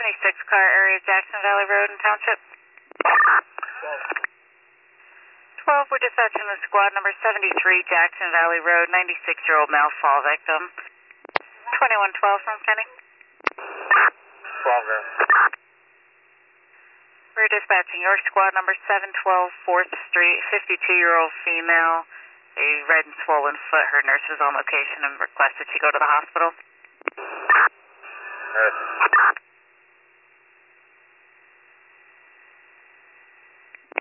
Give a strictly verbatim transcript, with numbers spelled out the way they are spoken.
seventy-six car area, Jackson Valley Road and Township. twelve, we're dispatching the squad number seventy-three, Jackson Valley Road, ninety-six-year-old male fall victim. twenty-one twelve from Kenny. twelve there. We're dispatching your squad number seven twelve fourth Street, fifty-two-year-old female, a red and swollen foot. Her nurse is on location and requested she go to the hospital. Nurse.